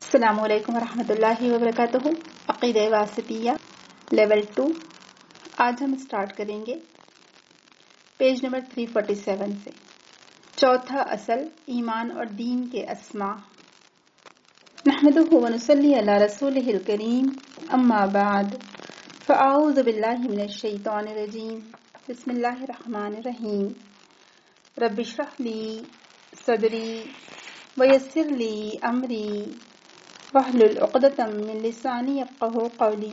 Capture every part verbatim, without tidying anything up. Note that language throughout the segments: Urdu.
السلام علیکم ورحمۃ اللہ وبرکاتہ۔ عقیدہ واسطیہ لیول ٹو آج ہم اسٹارٹ کریں گے پیج نمبر تین سو سینتالیس سے۔ چوتھا اصل ایمان اور دین کے اسماء۔ نحمدہ ونصلی علی رسولہ الکریم، اما بعد فاعوذ باللہ من الشیطان الرجیم، بسم اللہ الرحمن الرحیم۔ رب اشرح لی صدری ویسر لی امری واحلل عقدۃ من لسانی یفقہوا قولی۔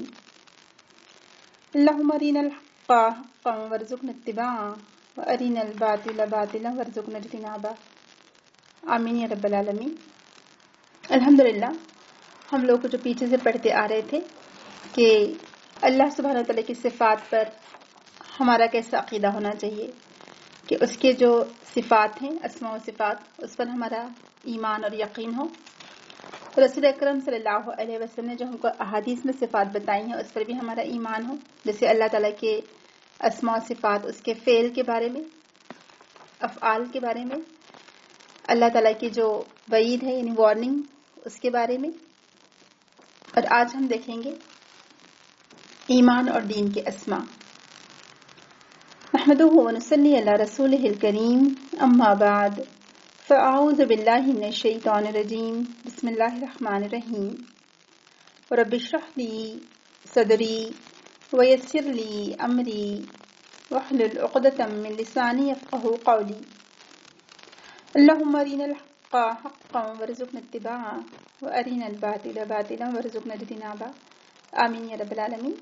اللہم ارنا الحق حقا وارزقنا اتباعہ وارنا الباطل باطلا وارزقنا اجتنابہ، آمین یا رب العالمین۔ الحمدللہ ہم لوگ جو پیچھے سے پڑھتے آ رہے تھے کہ اللہ سبحانہ وتعالیٰ کی صفات پر ہمارا کیسا عقیدہ ہونا چاہیے، کہ اس کے جو صفات ہیں، اسماء و صفات، اس پر ہمارا ایمان اور یقین ہو۔ رسول اکرم صلی اللہ علیہ وسلم نے جو ہم کو احادیث میں صفات بتائی ہیں اس پر بھی ہمارا ایمان ہو، جیسے اللہ تعالیٰ کے اسماء و صفات، اس کے فعل کے بارے میں، افعال کے بارے میں، اللہ تعالیٰ کی جو وعید ہے یعنی وارننگ، اس کے بارے میں۔ اور آج ہم دیکھیں گے ایمان اور دین کے اسماء۔ نحمدہ ونصلی علی رسولہ الکریم، اما بعد فاعوذ باللہ من الشیطان الرجیم، بسم اللہ الرحمن الرحیم۔ رب اشرح لی صدری ویسر لی امری واحلل عقدۃ من لسانی یفقہوا قولی۔ اللہم ارنا الحق حقا وارزقنا اتباعہ وارنا الباطل باطلا وارزقنا اجتنابہ، آمین یا رب العالمین۔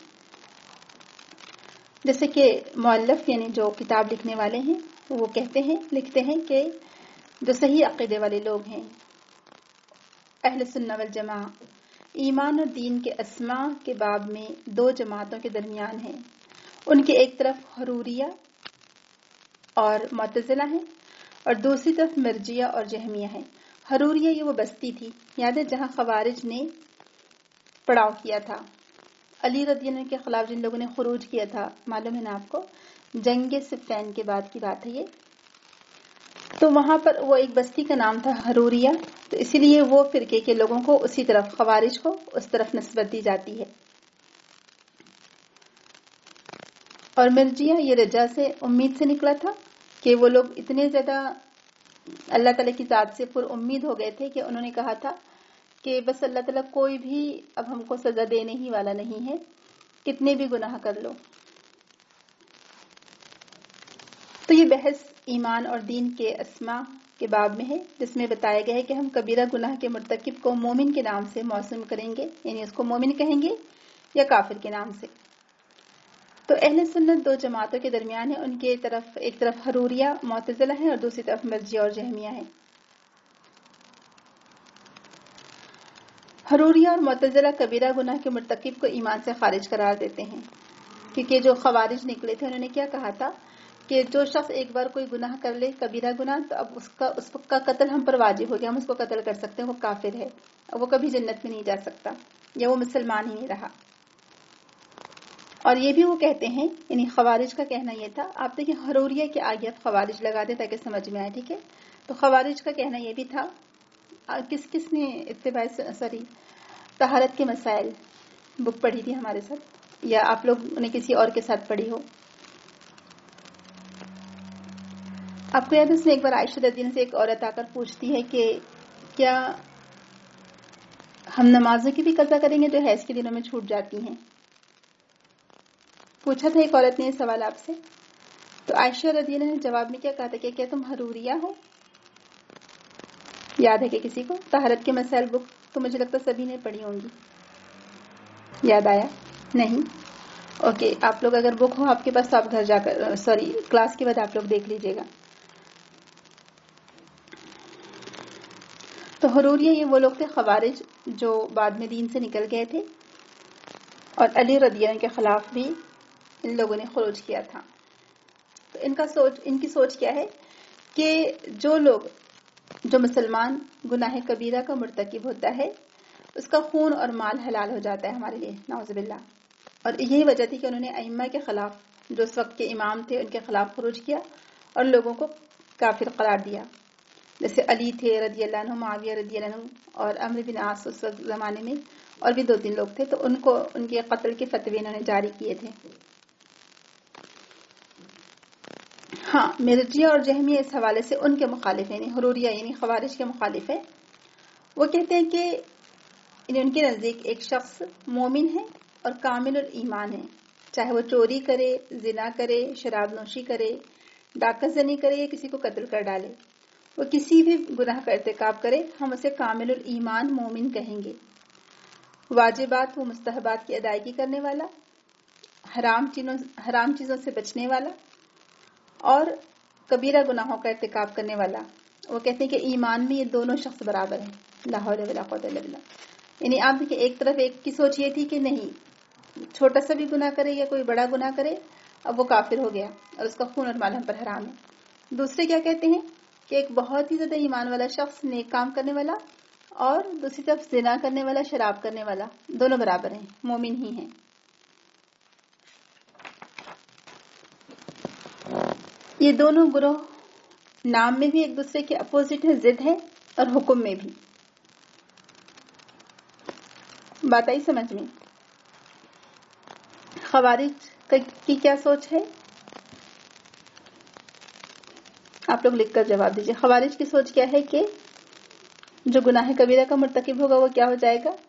جیسے کہ مؤلف یعنی جو کتاب لکھنے والے ہیں وہ کہتے ہیں لکھتے ہیں کہ جو صحیح عقیدے والے لوگ ہیں، اہل سنہ والجماعہ، ایمان اور دین کے اسماء کے باب میں دو جماعتوں کے درمیان ہیں۔ ان کے ایک طرف حروریہ اور معتزلہ ہیں اور دوسری طرف مرجیہ اور جہمیہ ہیں۔ حروریہ یہ وہ بستی تھی، یاد ہے، جہاں خوارج نے پڑاؤ کیا تھا، علی رضی اللہ عنہ کے خلاف جن لوگوں نے خروج کیا تھا، معلوم ہے نا آپ کو، جنگ صفین کے بعد کی بات ہے یہ۔ تو وہاں پر وہ ایک بستی کا نام تھا حروریہ، تو اسی لیے وہ فرقے کے لوگوں کو اسی طرف، خوارج کو اس طرف نسبت دی جاتی ہے۔ اور مرجیہ یہ رجا سے، امید سے نکلا تھا کہ وہ لوگ اتنے زیادہ اللہ تعالیٰ کی ذات سے پر امید ہو گئے تھے کہ انہوں نے کہا تھا کہ بس اللہ تعالیٰ کوئی بھی اب ہم کو سزا دینے ہی والا نہیں ہے، کتنے بھی گناہ کر لو۔ تو یہ بحث ایمان اور دین کے اسماء کے باب میں ہے، جس میں بتایا گیا ہے کہ ہم کبیرہ گناہ کے مرتکب کو مومن کے نام سے موسوم کریں گے، یعنی اس کو مومن کہیں گے یا کافر کے نام سے۔ تو اہل سنت دو جماعتوں کے درمیان ہے، ان کے طرف ایک طرف حروریہ معتزلہ ہے اور دوسری طرف مرجیہ اور جہمیہ ہے۔ حروریہ اور معتزلہ کبیرہ گناہ کے مرتکب کو ایمان سے خارج قرار دیتے ہیں، کیونکہ جو خوارج نکلے تھے انہوں نے کیا کہا تھا کہ جو شخص ایک بار کوئی گناہ کر لے، کبیرہ گناہ، تو اب اس کا اس کا قتل ہم پر واجب ہو گیا، ہم اس کو قتل کر سکتے ہیں، وہ کافر ہے، وہ کبھی جنت میں نہیں جا سکتا، یا وہ مسلمان ہی نہیں رہا۔ اور یہ بھی وہ کہتے ہیں، یعنی خوارج کا کہنا یہ تھا، آپ دیکھیں حروریہ کے آگے آپ خوارج لگا دیں تاکہ سمجھ میں آئے، ٹھیک ہے؟ تو خوارج کا کہنا یہ بھی تھا، کس کس نے اتباع سوری طہارت کے مسائل بک پڑھی تھی ہمارے ساتھ، یا آپ لوگ نے کسی اور کے ساتھ پڑھی ہو؟ آپ کو یاد ہے اس میں ایک بار عائشہ رضی اللہ عنہا سے ایک عورت آ کر پوچھتی ہے کہ کیا ہم نمازوں کی بھی قضا کریں گے جو حیض کے دنوں میں چھوٹ جاتی ہیں؟ پوچھا تھا ایک عورت نے یہ سوال آپ سے، تو عائشہ رضی اللہ عنہا نے جواب میں کیا کہا تھا کہ کیا تم حروریہ ہو؟ یاد ہے کہ کسی کو طہارت کے مسائل بک تو مجھے لگتا سبھی نے پڑھی ہوں گی، یاد آیا؟ نہیں؟ اوکے، آپ لوگ اگر بک ہو آپ کے پاس تو آپ گھر جا کر سوری کلاس کے بعد آپ لوگ دیکھ لیجئے گا۔ تو حروریہ یہ وہ لوگ تھے خوارج جو بعد میں دین سے نکل گئے تھے، اور علی رضی اللہ عنہ کے خلاف بھی ان لوگوں نے خروج کیا تھا۔ تو ان کا سوچ ان کی سوچ کیا ہے کہ جو لوگ جو مسلمان گناہ کبیرہ کا مرتکب ہوتا ہے اس کا خون اور مال حلال ہو جاتا ہے ہمارے لیے، نعوذ باللہ۔ اور یہی وجہ تھی کہ انہوں نے ائمہ کے خلاف، جو اس وقت کے امام تھے، ان کے خلاف خروج کیا اور لوگوں کو کافر قرار دیا۔ جیسے علی تھے رضی اللہ عنہ، معاویہ رضی اللہ عنہ، اور عمرو بن عاص اس وقت زمانے میں اور بھی دو تین لوگ تھے، تو ان کو ان کے قتل کے فتوے انہوں نے جاری کیے تھے۔ ہاں، مرجیہ اور جہمیہ اس حوالے سے ان کے مخالف ہیں، یعنی حروریہ یعنی خوارج کے مخالف ہے۔ وہ کہتے ہیں کہ ان کے نزدیک ایک شخص مومن ہے اور کامل الایمان ہے، چاہے وہ چوری کرے، زنا کرے، شراب نوشی کرے، ڈاکہ زنی کرے یا کسی کو قتل کر ڈالے، وہ کسی بھی گناہ کا ارتکاب کرے، ہم اسے کامل الایمان مومن کہیں گے۔ واجبات و مستحبات کی ادائیگی کرنے والا، حرام چیزوں حرام چیزوں سے بچنے والا اور کبیرہ گناہوں کا ارتکاب کرنے والا۔ وہ کہتے ہیں کہ ایمان میں یہ دونوں شخص برابر ہیں، لا حول ولا قوت الا باللہ۔ یعنی آپ دیکھیں، ایک طرف ایک کی سوچ یہ تھی کہ نہیں، چھوٹا سا بھی گناہ کرے یا کوئی بڑا گناہ کرے اب وہ کافر ہو گیا اور اس کا خون اور مال ہم پر حرام ہے۔ دوسرے کیا کہتے ہیں کہ ایک بہت ہی زیادہ ایمان والا شخص، نیک کام کرنے والا، اور دوسری طرف زنا کرنے والا، شراب کرنے والا، دونوں برابر ہیں، مومن ہی ہیں۔ یہ دونوں گروہ نام میں بھی ایک دوسرے کے اپوزٹ ہے، ضد ہے، اور حکم میں بھی۔ بات آئی سمجھ میں؟ خوارج کی کیا سوچ ہے؟ آپ لوگ لکھ کر جواب دیجیے۔ خوارج کی سوچ کیا ہے کہ جو گناہ کبیرہ کا مرتکب ہوگا وہ کیا ہو جائے گا؟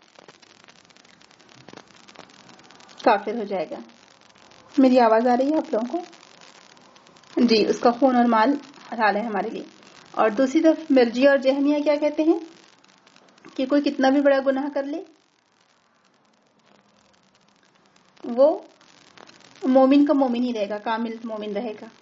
کافر ہو جائے گا۔ میری آواز آ رہی ہے آپ لوگوں کو؟ جی، اس کا خون اور مال حلال ہے ہمارے لیے۔ اور دوسری طرف مرجیہ اور جہمیہ کیا کہتے ہیں کہ کوئی کتنا بھی بڑا گناہ کر لے وہ مومن کا مومن ہی رہے گا، کامل مومن رہے گا۔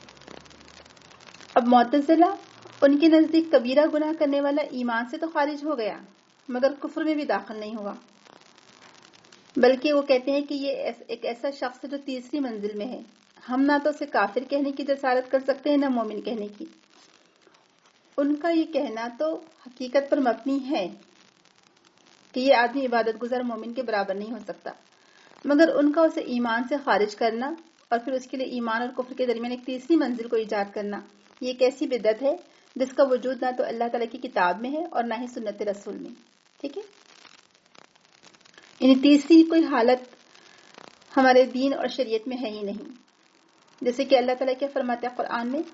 اب معتزلہ، ان کے نزدیک کبیرہ گناہ کرنے والا ایمان سے تو خارج ہو گیا مگر کفر میں بھی داخل نہیں ہوا، بلکہ وہ کہتے ہیں کہ یہ ایک ایسا شخص ہے جو تیسری منزل میں ہے، ہم نہ تو اسے کافر کہنے کی جسارت کر سکتے ہیں نہ مومن کہنے کی۔ ان کا یہ کہنا تو حقیقت پر مبنی ہے کہ یہ آدمی عبادت گزار مومن کے برابر نہیں ہو سکتا، مگر ان کا اسے ایمان سے خارج کرنا اور پھر اس کے لیے ایمان اور کفر کے درمیان ایک تیسری منزل کو ایجاد کرنا، یہ ایک ایسی بدعت ہے جس کا وجود نہ تو اللہ تعالیٰ کی کتاب میں ہے اور نہ ہی سنت رسول میں۔ ٹھیک ہے، یعنی تیسری کوئی حالت ہمارے دین اور شریعت میں ہے ہی نہیں۔ جیسے کہ اللہ تعالیٰ کیا فرماتے ہیں قرآن میں،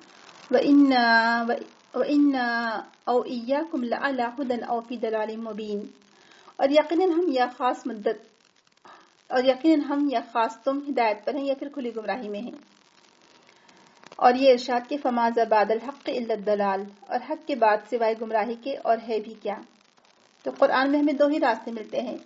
وَإِنَّا أَوْ إِيَّاكُمْ لَعَلَىٰ هُدًى أَوْ فِي ضَلَالٍ مُبِينٍ، اور یقیناً ہم یا خاص مدت اور یقیناً ہم یا خاص تم ہدایت پر ہیں یا پھر کھلی گمراہی میں ہیں۔ اور یہ ارشاد کے فَمَاذَا بَعْدَ الْحَقِّ إِلَّا الضَّلَالُ، اور حق کے بعد سوائے گمراہی کے اور ہے بھی کیا۔ تو قرآن میں ہمیں دو ہی راستے ملتے ہیں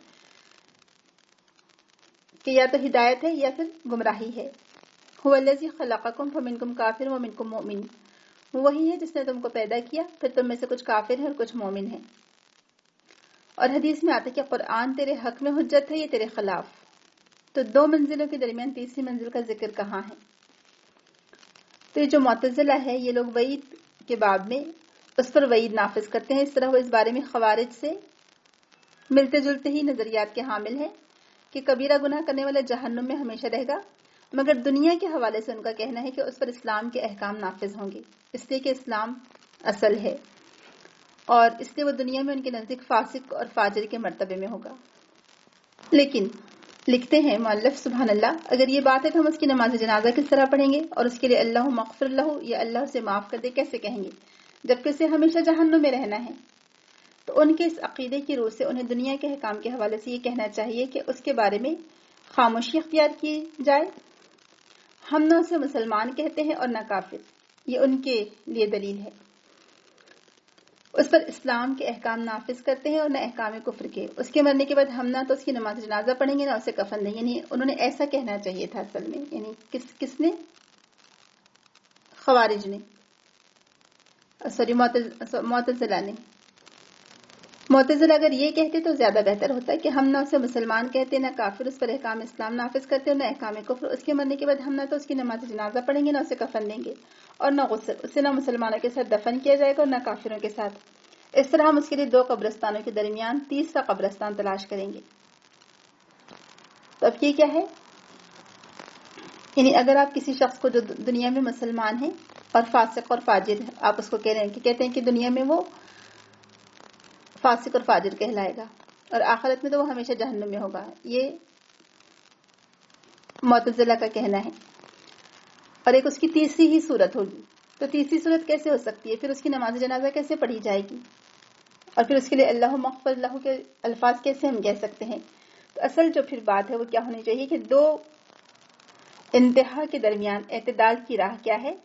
کہ یا تو ہدایت ہے یا پھر گمراہی ہے۔ هُوَ الَّذِي خَلَقَكُمْ فَمِنْكُمْ كَافِرٌ وَمِنْكُمْ مُؤْمِنٌ، وہی ہے جس نے تم کو پیدا کیا پھر تم میں سے کچھ کافر ہیں اور کچھ مومن ہیں۔ اور حدیث میں آتا ہے کہ قرآن تیرے حق میں حجت ہے یا تیرے خلاف۔ تو دو منزلوں کے درمیان تیسری منزل کا ذکر کہاں ہے؟ تو یہ جو معتزلہ ہے یہ لوگ وعید کے باب میں اس پر وعید نافذ کرتے ہیں، اس طرح وہ اس بارے میں خوارج سے ملتے جلتے ہی نظریات کے حامل ہیں کہ کبیرہ گناہ کرنے والا جہنم میں ہمیشہ رہے گا، مگر دنیا کے حوالے سے ان کا کہنا ہے کہ اس پر اسلام کے احکام نافذ ہوں گے، اس لیے کہ اسلام اصل ہے، اور اس لیے وہ دنیا میں ان کے نزدیک فاسق اور فاجر کے مرتبے میں ہوگا۔ لیکن لکھتے ہیں مؤلف سبحان اللہ، اگر یہ بات ہے تو ہم اس کی نماز جنازہ کس طرح پڑھیں گے اور اس کے لیے اللہ مغفر اللہ یا اللہ اسے معاف کر دے کیسے کہیں گے جبکہ اسے ہمیشہ جہنم میں رہنا ہے؟ تو ان کے اس عقیدے کی روح سے انہیں دنیا کے حکام کے حوالے سے یہ کہنا چاہیے کہ اس کے بارے میں خاموشی اختیار کی جائے، ہم نہ اسے مسلمان کہتے ہیں اور نہ کافر، یہ ان کے لیے دلیل ہے۔ اس پر اسلام کے احکام نافذ کرتے ہیں اور نہ احکام کفر کے، اس کے مرنے کے بعد ہم نہ تو اس کی نماز جنازہ پڑھیں گے نہ اسے کفن دیں گے، یعنی انہوں نے ایسا کہنا چاہیے تھا اصل میں، یعنی کس کس نے؟ خوارج نے، سوری معتزلہ نے۔ معتزلہ اگر یہ کہتے تو زیادہ بہتر ہوتا ہے کہ ہم نہ اسے مسلمان کہتے نہ کافر، اس پر احکام اسلام نافذ کرتے اور نہ احکام کفر، اس کے مرنے کے بعد ہم نہ تو اس کی نماز جنازہ پڑھیں گے نہ اسے کفن دیں گے اور نہ غسل، اسے نہ مسلمانوں کے ساتھ دفن کیا جائے گا اور نہ کافروں کے ساتھ۔ اس طرح ہم اس کے لیے دو قبرستانوں کے درمیان تیسرا قبرستان تلاش کریں گے۔ تو اب یہ کیا ہے؟ یعنی اگر آپ کسی شخص کو جو دنیا میں مسلمان ہے اور فاسق اور فاجر آپ اس کو کہہ رہے ہیں کہ کہتے ہیں کہ دنیا میں وہ فاسق اور فاجر کہلائے گا اور آخرت میں تو وہ ہمیشہ جہنم میں ہوگا. یہ معتزلہ کا کہنا ہے. اور ایک اس کی تیسری ہی صورت ہوگی. تو تیسری صورت کیسے ہو سکتی ہے؟ پھر اس کی نماز جنازہ کیسے پڑھی جائے گی؟ اور پھر اس کے لیے اللہ مغفر اللہ کے الفاظ کیسے ہم کہہ سکتے ہیں؟ تو اصل جو پھر بات ہے وہ کیا ہونی چاہیے کہ دو انتہا کے درمیان اعتدال کی راہ کیا ہے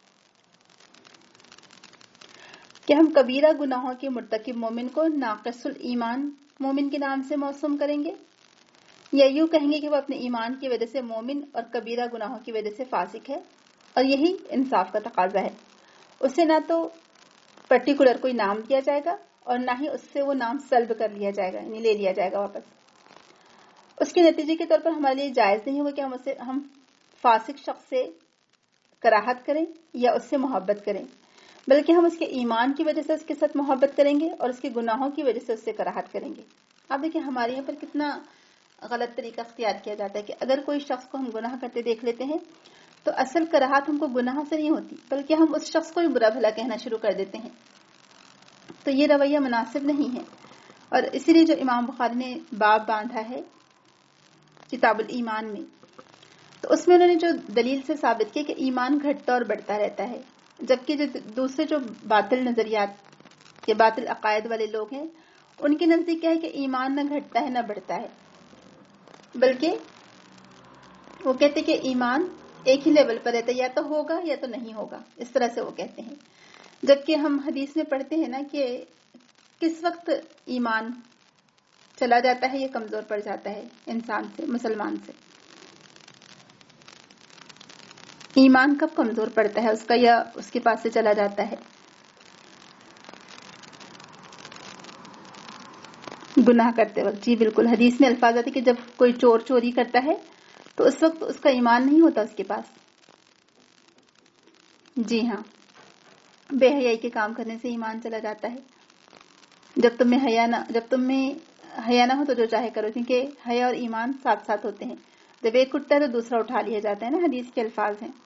کہ ہم کبیرہ گناہوں کے مرتکب مومن کو ناقص الایمان مومن کے نام سے موسوم کریں گے، یا یوں کہیں گے کہ وہ اپنے ایمان کی وجہ سے مومن اور کبیرہ گناہوں کی وجہ سے فاسق ہے. اور یہی انصاف کا تقاضا ہے. اسے نہ تو پرٹیکولر کوئی نام دیا جائے گا اور نہ ہی اس سے وہ نام سلب کر لیا جائے گا، یعنی لے لیا جائے گا واپس. اس کے نتیجے کے طور پر ہمارے لیے جائز نہیں ہو کہ ہم اسے ہم فاسق شخص سے کراہت کریں یا اس سے محبت کریں، بلکہ ہم اس کے ایمان کی وجہ سے اس کے ساتھ محبت کریں گے اور اس کے گناہوں کی وجہ سے اس سے کراہت کریں گے. آپ دیکھیں ہمارے یہاں پر کتنا غلط طریقہ اختیار کیا جاتا ہے کہ اگر کوئی شخص کو ہم گناہ کرتے دیکھ لیتے ہیں تو اصل کراہت ہم کو گناہ سے نہیں ہوتی بلکہ ہم اس شخص کو ہی برا بھلا کہنا شروع کر دیتے ہیں. تو یہ رویہ مناسب نہیں ہے. اور اسی لیے جو امام بخاری نے باب باندھا ہے کتاب الایمان میں، تو اس میں انہوں نے جو دلیل سے ثابت کیا کہ ایمان گھٹتا اور بڑھتا رہتا ہے، جبکہ جو دوسرے جو باطل نظریات یا باطل عقائد والے لوگ ہیں ان کے نزدیک کیا ہے کہ ایمان نہ گھٹتا ہے نہ بڑھتا ہے، بلکہ وہ کہتے کہ ایمان ایک ہی لیول پر رہتا ہے، یا تو ہوگا یا تو نہیں ہوگا، اس طرح سے وہ کہتے ہیں. جبکہ ہم حدیث میں پڑھتے ہیں نا کہ کس وقت ایمان چلا جاتا ہے یا کمزور پڑ جاتا ہے انسان سے، مسلمان سے. ایمان کب کمزور پڑتا ہے اس کا یا اس کے پاس سے چلا جاتا ہے؟ گناہ کرتے وقت. جی بالکل، حدیث میں الفاظ آتے کہ جب کوئی چور چوری کرتا ہے تو اس وقت اس کا ایمان نہیں ہوتا اس کے پاس. جی ہاں، بے حیائی کے کام کرنے سے ایمان چلا جاتا ہے. جب تم میں حیا نہ جب تم میں حیا نہ ہو تو جو چاہے کرو، کیونکہ حیا اور ایمان ساتھ ساتھ ہوتے ہیں. جب ایک اٹھتا ہے تو دوسرا اٹھا لیا جاتا ہے نا، حدیث کے الفاظ ہیں.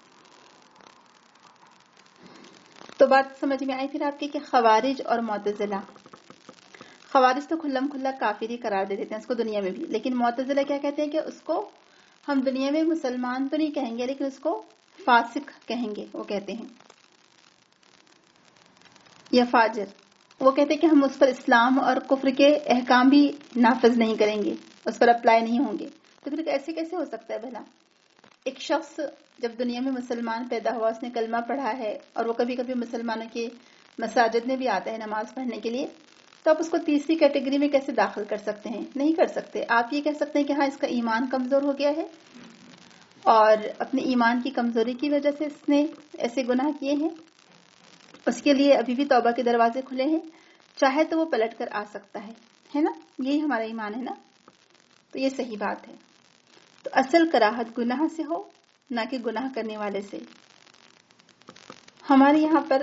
تو بات سمجھ میں آئی پھر آپ کے کہ خوارج اور معتزلہ. خوارج تو کھلم کھلا کافر ہی قرار دے دیتے ہیں اس کو دنیا میں بھی، لیکن معتزلہ کیا کہتے ہیں کہ اس کو ہم دنیا میں مسلمان تو نہیں کہیں گے لیکن اس کو فاسق کہیں گے. وہ کہتے ہیں یا فاجر، وہ کہتے ہیں کہ ہم اس پر اسلام اور کفر کے احکام بھی نافذ نہیں کریں گے، اس پر اپلائی نہیں ہوں گے. تو پھر ایسے کیسے ہو سکتا ہے بھلا؟ ایک شخص جب دنیا میں مسلمان پیدا ہوا، اس نے کلمہ پڑھا ہے اور وہ کبھی کبھی مسلمانوں کے مساجد میں بھی آتا ہے نماز پڑھنے کے لیے، تو آپ اس کو تیسری کیٹیگری میں کیسے داخل کر سکتے ہیں؟ نہیں کر سکتے. آپ یہ کہہ سکتے ہیں کہ ہاں اس کا ایمان کمزور ہو گیا ہے اور اپنے ایمان کی کمزوری کی وجہ سے اس نے ایسے گناہ کیے ہیں، اس کے لیے ابھی بھی توبہ کے دروازے کھلے ہیں، چاہے تو وہ پلٹ کر آ سکتا ہے، ہے نا؟ یہی ہمارا ایمان ہے نا. تو یہ صحیح بات ہے. تو اصل کراہت گناہ سے ہو نہ کہ گناہ کرنے والے سے. ہمارے یہاں پر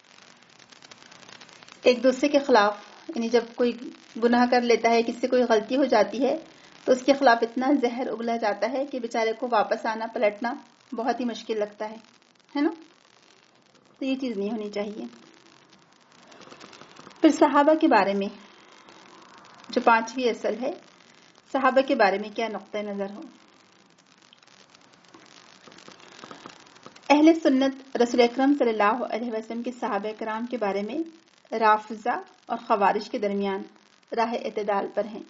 ایک دوسرے کے خلاف، یعنی جب کوئی گناہ کر لیتا ہے، کس سے کوئی غلطی ہو جاتی ہے تو اس کے خلاف اتنا زہر اگلا جاتا ہے کہ بیچارے کو واپس آنا پلٹنا بہت ہی مشکل لگتا ہے ہے نا؟ تو یہ چیز نہیں ہونی چاہیے. پھر صحابہ کے بارے میں جو پانچویں اصل ہے، صحابہ کے بارے میں کیا نقطہ نظر ہو؟ اہل سنت رسول اکرم صلی اللہ علیہ وسلم کے صحابہ کرام کے بارے میں رافضہ اور خوارج کے درمیان راہ اعتدال پر ہیں.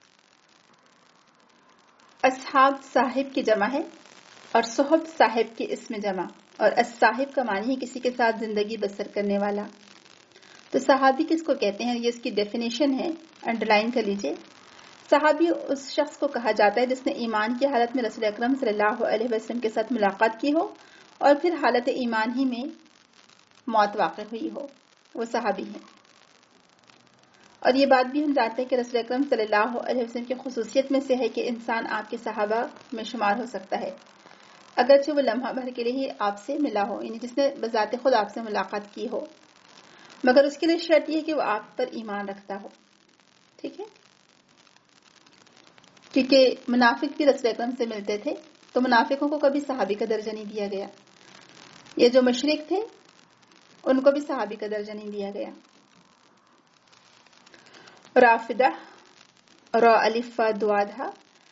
اصحاب صاحب کی جمع ہے اور صحب صاحب کے اسم جمع، اور الصاحب کا معنی ہے کسی کے ساتھ زندگی بسر کرنے والا. تو صحابی کس کو کہتے ہیں؟ یہ اس کی ڈیفینیشن ہے، انڈر لائن کر لیجئے. صحابی اس شخص کو کہا جاتا ہے جس نے ایمان کی حالت میں رسول اکرم صلی اللہ علیہ وسلم کے ساتھ ملاقات کی ہو اور پھر حالت ایمان ہی میں موت واقع ہوئی ہو، وہ صحابی ہے. اور یہ بات بھی ہم جانتے ہیں کہ رسول اکرم صلی اللہ علیہ وسلم کی خصوصیت میں سے ہے کہ انسان آپ کے صحابہ میں شمار ہو سکتا ہے اگرچہ وہ لمحہ بھر کے لیے ہی آپ سے ملا ہو، یعنی جس نے بذات خود آپ سے ملاقات کی ہو، مگر اس کے لیے شرط یہ ہے کہ وہ آپ پر ایمان رکھتا ہو. ٹھیک ہے؟ کیونکہ منافق بھی رسول اکرم سے ملتے تھے تو منافقوں کو کبھی صحابی کا درجہ نہیں دیا گیا. یہ جو مشرک تھے ان کو بھی صحابی کا درجہ نہیں دیا گیا. رافدہ را الف دوادھا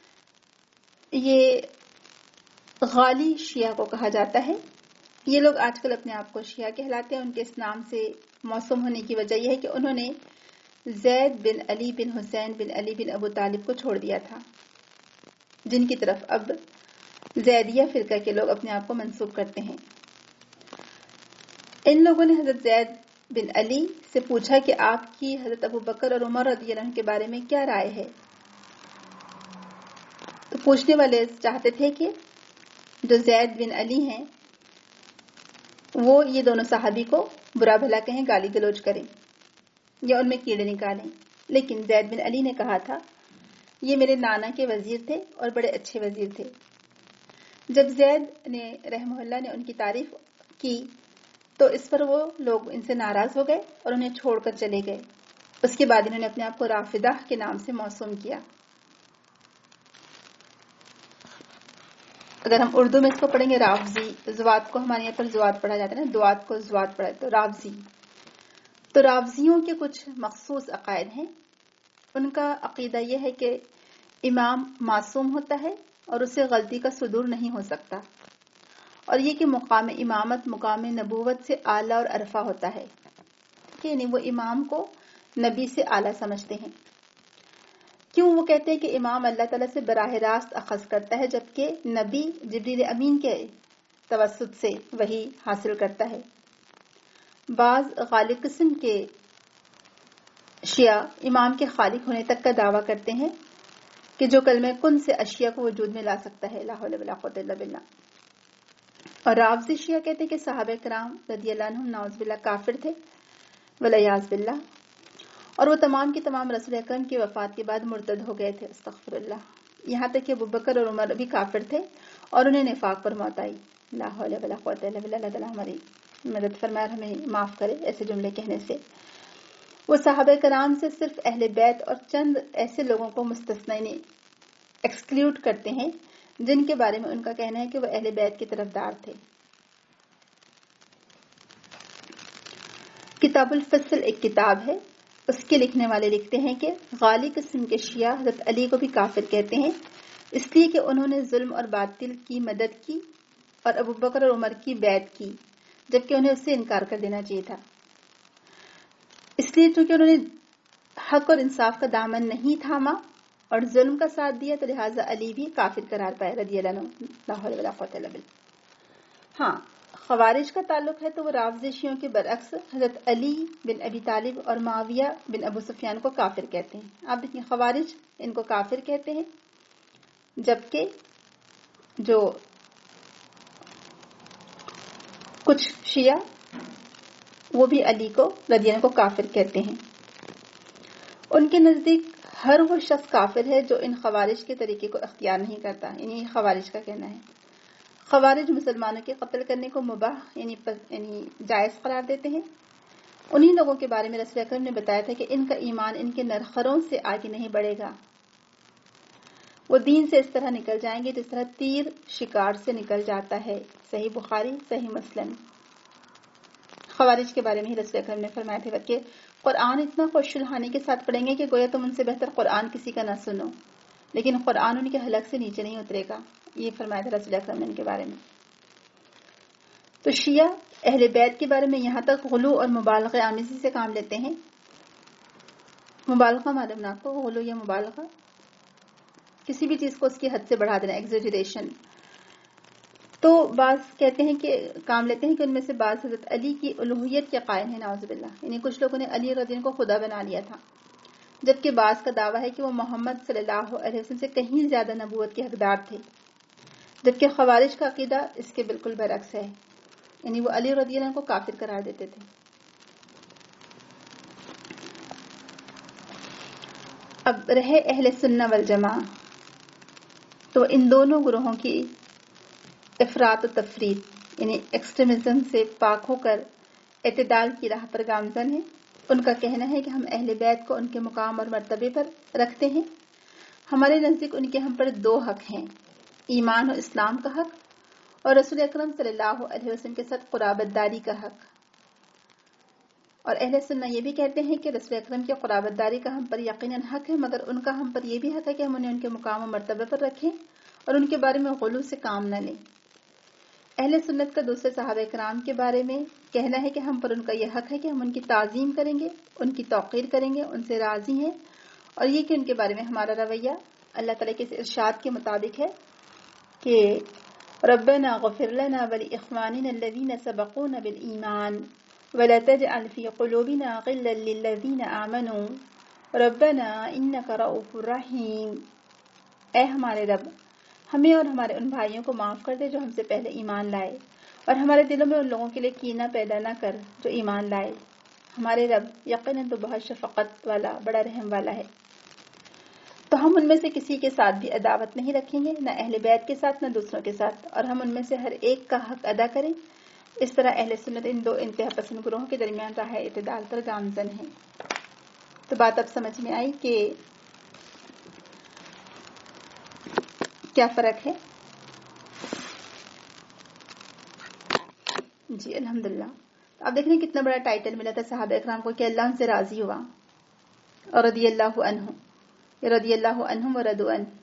یہ غالی شیعہ کو کہا جاتا ہے. یہ لوگ آج کل اپنے آپ کو شیعہ کہلاتے ہیں. ان کے اس نام سے موسوم ہونے کی وجہ یہ ہے کہ انہوں نے زید بن علی بن حسین بن علی بن ابو طالب کو چھوڑ دیا تھا، جن کی طرف اب زیدیہ فرقہ کے لوگ اپنے آپ کو منسوب کرتے ہیں. ان لوگوں نے حضرت زید بن علی سے پوچھا کہ آپ کی حضرت ابو بکر اور عمر رضی اللہ عنہ کے بارے میں کیا رائے ہے. تو پوچھنے والے چاہتے تھے کہ جو زید بن علی ہیں وہ یہ دونوں صحابی کو برا بھلا کہیں، گالی گلوچ کریں یا ان میں کیڑے نکالیں. لیکن زید بن علی نے کہا تھا یہ میرے نانا کے وزیر تھے اور بڑے اچھے وزیر تھے. جب زید نے رحمہ اللہ نے ان کی تعریف کی تو اس پر وہ لوگ ان سے ناراض ہو گئے اور انہیں چھوڑ کر چلے گئے. اس کے بعد انہوں نے اپنے آپ کو رافدہ کے نام سے موسوم کیا. اگر ہم اردو میں اس کو پڑھیں گے رافضی، زوات کو ہمارے یہاں پر زوات پڑھا جاتا ہے نا، دوات کو زوات پڑھا تو رافضی. تو رافضیوں کے کچھ مخصوص عقائد ہیں. ان کا عقیدہ یہ ہے کہ امام معصوم ہوتا ہے اور اسے غلطی کا صدور نہیں ہو سکتا، اور یہ کہ مقام امامت مقام نبوت سے اعلیٰ اور عرفہ ہوتا ہے. یعنی وہ امام کو نبی سے اعلیٰ سمجھتے ہیں. کیوں؟ وہ کہتے ہیں کہ امام اللہ تعالیٰ سے براہ راست اخذ کرتا ہے، جبکہ نبی جبریل امین کے توسط سے وحی حاصل کرتا ہے. بعض غالب قسم کے شیعہ امام کے خالق ہونے تک کا دعویٰ کرتے ہیں کہ جو کلمہ کن سے اشیاء کو وجود میں لا سکتا ہے. لا حول ولا قوت الا باللہ. اور رافضی شیعہ کہتے ہیں کہ صحابہ کرام رضی اللہ عنہم نعوذ باللہ کافر تھے والعیاذ باللہ، اور وہ تمام کی تمام رسول اکرم کی وفات کے بعد مرتد ہو گئے تھے. استغفر اللہ. یہاں تک کہ ابوبکر اور عمر بھی کافر تھے اور انہیں نفاق پر موت آئی. لا حول ولا قوت الا باللہ. اللہ تعالیٰ ہماری مدد فرمائے اور ہمیں معاف کرے ایسے جملے کہنے سے. وہ صحابہ کرام سے صرف اہل بیت اور چند ایسے لوگوں کو مستثنی یعنی ایکسکلیوڈ کرتے ہیں جن کے بارے میں ان کا کہنا ہے کہ وہ اہل بیت کی طرفدار تھے. کتاب الفصل ایک کتاب ہے، اس کے لکھنے والے لکھتے ہیں کہ غالی قسم کے شیعہ حضرت علی کو بھی کافر کہتے ہیں، اس لیے کہ انہوں نے ظلم اور باطل کی مدد کی اور ابو بکر اور عمر کی بیعت کی، جبکہ انہیں اس سے انکار کر دینا چاہیے تھا. اس لیے چونکہ انہوں نے حق اور انصاف کا دامن نہیں تھاما اور ظلم کا ساتھ دیا تو لہٰذا علی بھی کافر قرار پائے رضی اللہ عنہ. لا حول ولا قوت الا باللہ. ہاں، خوارج کا تعلق ہے تو وہ رافضی شیعوں کے برعکس حضرت علی بن ابی طالب اور معاویہ بن ابو سفیان کو کافر کہتے ہیں. آپ دیکھیں خوارج ان کو کافر کہتے ہیں، جبکہ جو کچھ شیعہ وہ بھی علی کو رضی اللہ عنہ کو کافر کہتے ہیں. ان کے نزدیک ہر وہ شخص کافر ہے جو ان خوارج کے طریقے کو اختیار نہیں کرتا. یعنی خوارج کا کہنا ہے خوارج مسلمانوں کے قتل کرنے کو مباح یعنی یعنی جائز قرار دیتے ہیں. انہی لوگوں کے بارے میں رسول اکرم نے بتایا تھا کہ ان کا ایمان ان کے نرخروں سے آگے نہیں بڑھے گا، وہ دین سے اس طرح نکل جائیں گے جس طرح تیر شکار سے نکل جاتا ہے. صحیح بخاری صحیح مسلم. خوارج کے بارے میں ہی رسول اکرم نے فرمایا تھا کہ قرآن اتنا خوش الحانی کے ساتھ پڑھیں گے کہ گویا تم ان سے بہتر قرآن کسی کا نہ سنو، لیکن قرآن ان کے حلق سے نیچے نہیں اترے گا. یہ فرمایا تھا رسول اکرم نے ان کے بارے میں. تو شیعہ اہل بیت کے بارے میں یہاں تک غلو اور مبالغہ آمیزی سے کام لیتے ہیں. مبالغہ معلوم نہ کو غلو یا مبالغہ کسی بھی چیز کو اس کی حد سے بڑھا دینا، ایگزیجریشن. تو بعض کہتے ہیں کہ کام لیتے ہیں کہ ان میں سے بعض حضرت علی کی الوہیت کے قائل ہیں نعوذ باللہ. یعنی کچھ لوگوں نے علی رضی اللہ عنہ کو خدا بنا لیا تھا، جبکہ بعض کا دعویٰ ہے کہ وہ محمد صلی اللہ علیہ وسلم سے کہیں زیادہ نبوت کے حقدار تھے، جبکہ خوارج کا عقیدہ اس کے بالکل برعکس ہے. یعنی وہ علی رضی اللہ عنہ کو کافر قرار دیتے تھے. اب رہے اہل سنہ والجماع، تو ان دونوں گروہوں کی افراط و تفریط یعنی ایکسٹریمزم سے پاک ہو کر اعتدال کی راہ پر گامزن ہیں. ان کا کہنا ہے کہ ہم اہل بیت کو ان کے مقام اور مرتبے پر رکھتے ہیں. ہمارے نزدیک ان کے ہم پر دو حق ہیں، ایمان و اسلام کا حق اور رسول اکرم صلی اللہ علیہ وسلم کے ساتھ قرابت داری کا حق. اور اہل سنہ یہ بھی کہتے ہیں کہ رسول اکرم کی قرابت داری کا ہم پر یقیناً حق ہے، مگر ان کا ہم پر یہ بھی حق ہے کہ ہم انہیں ان کے مقام و مرتبے پر رکھیں اور ان کے بارے میں غلو سے کام نہ لیں. اہل سنت کا دوسرے صحابہ کرام کے بارے میں کہنا ہے کہ ہم پر ان کا یہ حق ہے کہ ہم ان کی تعظیم کریں گے، ان کی توقیر کریں گے، ان سے راضی ہیں، اور یہ کہ ان کے بارے میں ہمارا رویہ اللہ تعالیٰ کے ارشاد کے مطابق ہے کہ ربنا غفر لنا ولاخواننا الذین سبقونا بالایمان ولا تجعل في قلوبنا غلا للذین آمنوا ربنا انک رؤوف رحیم. اے ہمارے رب، ہمیں اور ہمارے ان بھائیوں کو معاف کر دے جو ہم سے پہلے ایمان لائے، اور ہمارے دلوں میں ان لوگوں کے لیے کینہ پیدا نہ کر جو ایمان لائے. ہمارے رب یقیناً تو بہت شفقت والا، بڑا رحم والا ہے. تو ہم ان میں سے کسی کے ساتھ بھی عداوت نہیں رکھیں گے، نہ اہل بیت کے ساتھ نہ دوسروں کے ساتھ، اور ہم ان میں سے ہر ایک کا حق ادا کریں. اس طرح اہل سنت ان دو انتہا پسند گروہوں کے درمیان راہ اعتدال پر گامزن ہیں. تو بات اب سمجھ میں آئی کہ کیا فرق ہے. جی الحمدللہ. آپ دیکھ رہے ہیں کتنا بڑا ٹائٹل ملا تھا صحابہ اکرام کو کہ اللہ ان سے راضی ہوا، اور رضی اللہ عنہ، رضی اللہ عنہم ورضوا عنہ.